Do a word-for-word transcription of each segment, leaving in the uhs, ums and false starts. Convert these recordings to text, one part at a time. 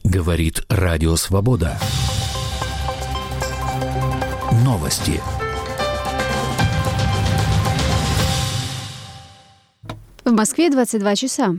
Говорит Радио Свобода. Новости. В Москве двадцать два часа.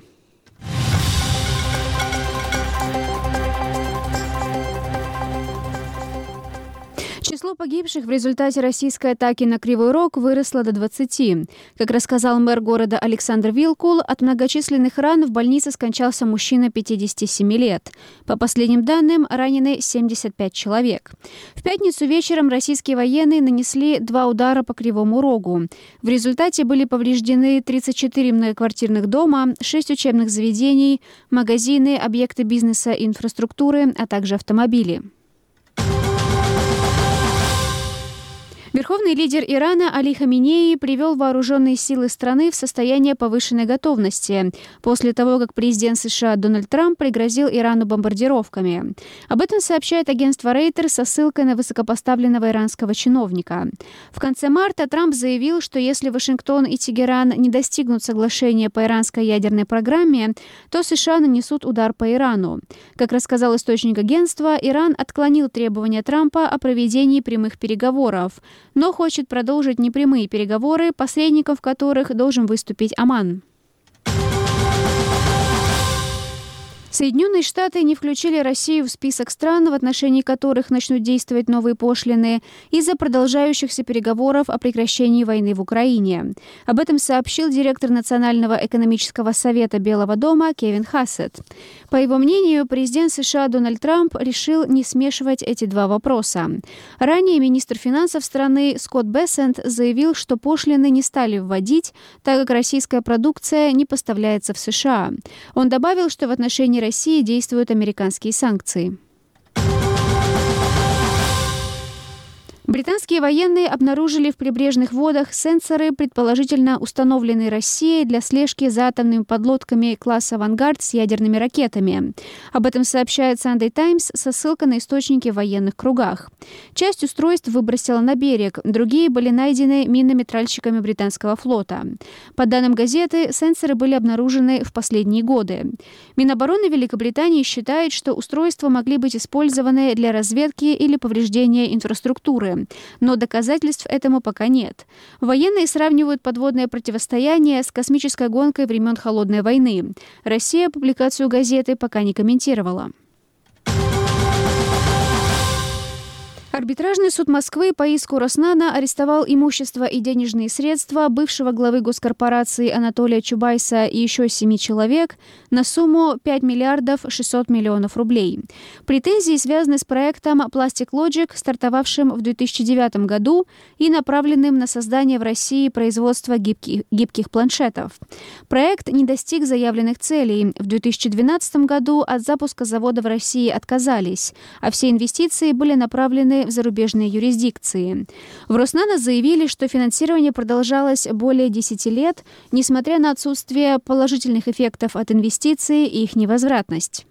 Число погибших в результате российской атаки на Кривой Рог выросло до двадцати. Как рассказал мэр города Александр Вилкул, от многочисленных ран в больнице скончался мужчина пятидесяти семи лет. По последним данным, ранены семьдесят пять человек. В пятницу вечером российские военные нанесли два удара по Кривому Рогу. В результате были повреждены тридцать четыре многоквартирных дома, шесть учебных заведений, магазины, объекты бизнеса и инфраструктуры, а также автомобили. Верховный лидер Ирана Али Хаминеи привел вооруженные силы страны в состояние повышенной готовности после того, как президент США Дональд Трамп пригрозил Ирану бомбардировками. Об этом сообщает агентство Reuters со ссылкой на высокопоставленного иранского чиновника. В конце марта Трамп заявил, что если Вашингтон и Тегеран не достигнут соглашения по иранской ядерной программе, то США нанесут удар по Ирану. Как рассказал источник агентства, Иран отклонил требования Трампа о проведении прямых переговоров, но хочет продолжить непрямые переговоры, посредником в которых должен выступить Оман. Соединенные Штаты не включили Россию в список стран, в отношении которых начнут действовать новые пошлины из-за продолжающихся переговоров о прекращении войны в Украине. Об этом сообщил директор Национального экономического совета Белого дома Кевин Хассет. По его мнению, президент США Дональд Трамп решил не смешивать эти два вопроса. Ранее министр финансов страны Скотт Бессент заявил, что пошлины не стали вводить, так как российская продукция не поставляется в США. Он добавил, что в отношении России действуют американские санкции. Британские военные обнаружили в прибрежных водах сенсоры, предположительно установленные Россией для слежки за атомными подлодками класса «Авангард» с ядерными ракетами. Об этом сообщает Sunday Times со ссылкой на источники в военных кругах. Часть устройств выбросила на берег, другие были найдены минометральщиками британского флота. По данным газеты, сенсоры были обнаружены в последние годы. Минобороны Великобритании считает, что устройства могли быть использованы для разведки или повреждения инфраструктуры. Но доказательств этому пока нет. Военные сравнивают подводное противостояние с космической гонкой времен Холодной войны. Россия публикацию газеты пока не комментировала. Арбитражный суд Москвы по иску Роснана арестовал имущество и денежные средства бывшего главы госкорпорации Анатолия Чубайса и еще семи человек на сумму пять миллиардов шестьсот миллионов рублей. Претензии связаны с проектом Plastic Logic, стартовавшим в две тысячи девятом году и направленным на создание в России производства гибких, гибких планшетов. Проект не достиг заявленных целей. В две тысячи двенадцатом году от запуска завода в России отказались, а все инвестиции были направлены в зарубежные юрисдикции. В Роснано заявили, что финансирование продолжалось более десяти лет, несмотря на отсутствие положительных эффектов от инвестиций и их невозвратность.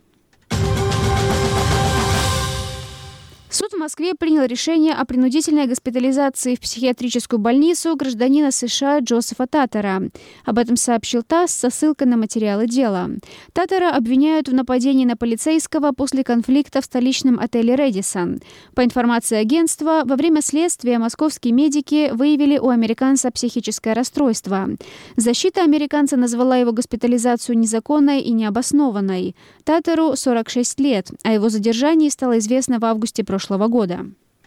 Суд в Москве принял решение о принудительной госпитализации в психиатрическую больницу гражданина США Джозефа Таттера. Об этом сообщил ТАСС со ссылкой на материалы дела. Таттера обвиняют в нападении на полицейского после конфликта в столичном отеле «Рэдисон». По информации агентства, во время следствия московские медики выявили у американца психическое расстройство. Защита американца назвала его госпитализацию незаконной и необоснованной. Таттеру сорок шесть лет, а его задержании стало известно в августе прошлого прошлого года.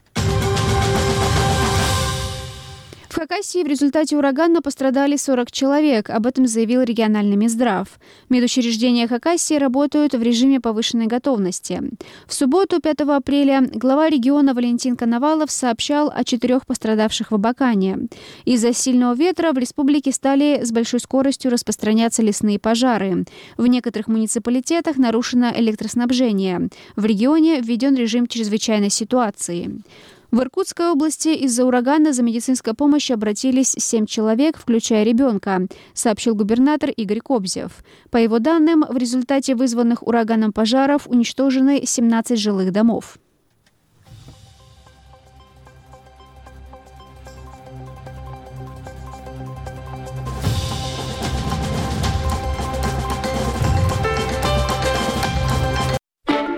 В Хакассии в результате урагана пострадали сорок человек. Об этом заявил региональный Минздрав. Медучреждения Хакассии работают в режиме повышенной готовности. В субботу, пятого апреля, глава региона Валентин Коновалов сообщал о четырех пострадавших в Абакане. Из-за сильного ветра в республике стали с большой скоростью распространяться лесные пожары. В некоторых муниципалитетах нарушено электроснабжение. В регионе введен режим чрезвычайной ситуации. В Иркутской области из-за урагана за медицинской помощью обратились семь человек, включая ребенка, сообщил губернатор Игорь Кобзев. По его данным, в результате вызванных ураганом пожаров уничтожены семнадцать жилых домов.